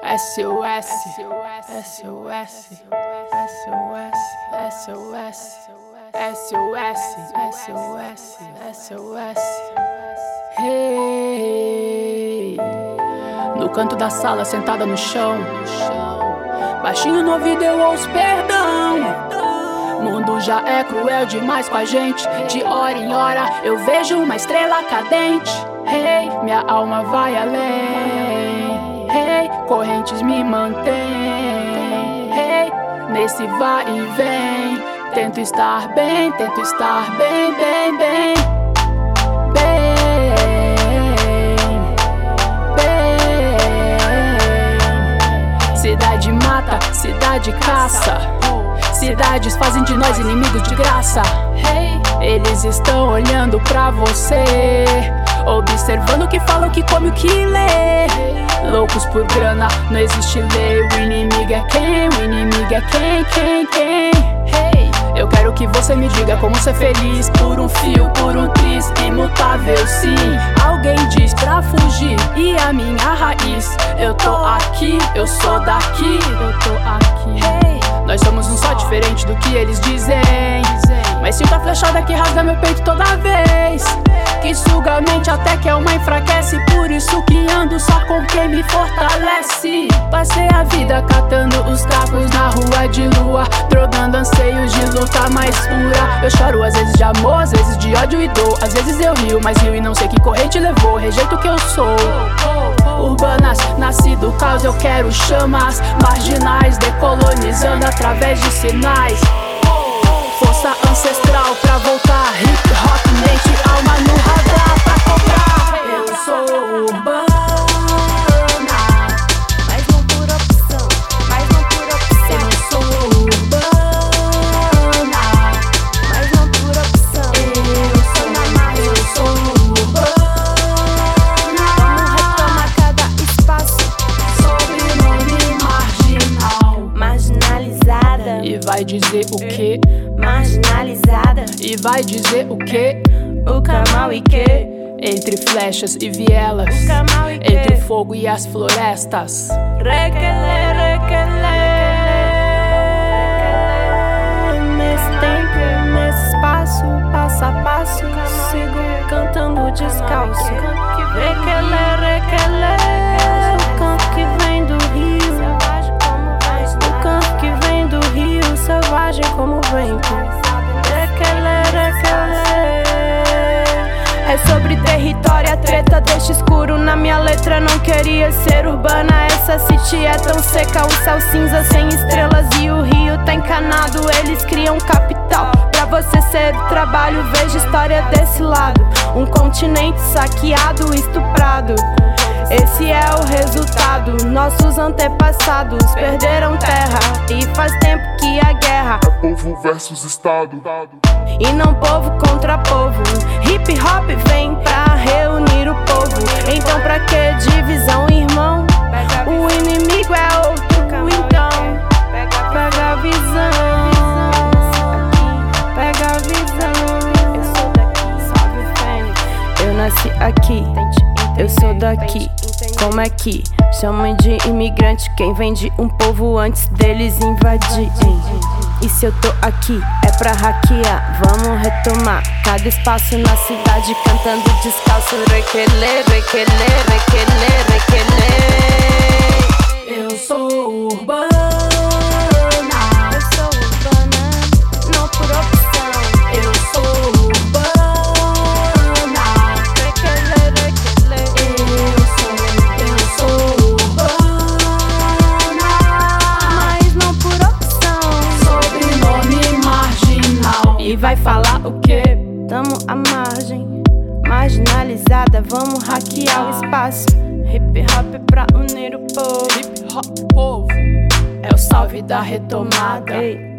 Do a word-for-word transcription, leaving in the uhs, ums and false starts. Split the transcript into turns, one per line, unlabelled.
S O S, S O S, S O S, S O S, S O S, S O S, S O S. Hey, no canto da sala, sentada no chão, baixinho no ouvido eu ouço perdão. Mundo já é cruel demais com a gente. De hora em hora eu vejo uma estrela cadente. Hey, minha alma vai além. Hey, correntes me mantêm. Hey, nesse vai e vem, tento estar bem, tento estar bem, bem, bem, bem, bem. Cidade mata, cidade caça. Cidades fazem de nós inimigos de graça. Eles estão olhando pra você, observando o que fala, o que come, o que lê. Loucos por grana, não existe lei. O inimigo é quem? O inimigo é quem? Quem? Quem? Eu quero que você me diga como ser feliz. Por um fio, por um triz, imutável sim. Alguém diz pra fugir, e a minha raiz. Eu tô aqui, eu sou daqui. Eu tô aqui. Nós somos um só, diferente do que eles dizem. Mas sinto a flechada que rasga meu peito toda vez, que suga a mente até que a alma enfraquece. Por isso que ando só com quem me fortalece. Passei a vida catando os cacos na rua de lua, drogando anseios de luta mais pura. Eu choro às vezes de amor, às vezes de ódio e dor. Às vezes eu rio, mas rio e não sei que corrente levou. Rejeito que eu sou. Urbanas, nasci do caos, eu quero chamas. Marginais, decolonizando através de sinais. Força ancestral pra voltar. Hip hop, mente, alma no radar pra cobrar. Eu sou urbana,
mas não por opção, mas não por opção.
eu sou urbana,
mas não por opção.
eu sou na margem, eu sou urbana.
Vamos retomar cada espaço.
Sobrenome marginal.
Marginalizada,
E vai dizer o quê?
marginalizada.
E vai dizer o quê?
O camal e que?
Entre flechas e vielas,
O camal e que?
entre o fogo e as florestas.
Requele, requele. Nesse tempo, nesse espaço, passo a passo, sigo cantando descalço. Requele, requele. O canto que vem do rio, o canto que vem do rio, selvagem como vento. Requele, requele. É sobre território, a treta deixa escuro na minha letra. Não queria ser urbana, essa city é tão seca. O céu cinza sem estrelas e o rio tá encanado. Eles criam capital pra você ser o trabalho. Veja história desse lado, um continente saqueado, estuprado. Esse é o resultado. Nossos antepassados perderam terra, e faz tempo que a guerra
é povo versus Estado.
e não povo contra povo. Hip hop vem pra reunir o povo. Então pra que divisão, irmão? O inimigo é outro, então pega a visão, pega a visão. Eu sou daqui, salve o Fênix. Eu nasci aqui, eu sou daqui. Como é que chamam de imigrante quem vem de um povo antes deles invadir? E se eu tô aqui é pra hackear, vamos retomar cada espaço na cidade, cantando descalço. Requele, requele, requele, requele.
Eu sou urbana,
Eu sou urbana, não por opção.
eu sou urbana,
Requele, requele.
eu sou, eu sou urbana,
Mas não por opção.
sobrenome marginal.
E vai falar o quê? Tamo à margem, marginalizada, vamos hackear o espaço. Hip hop pra unir o povo.
Hip hop povo, é o salve da retomada.
Ei.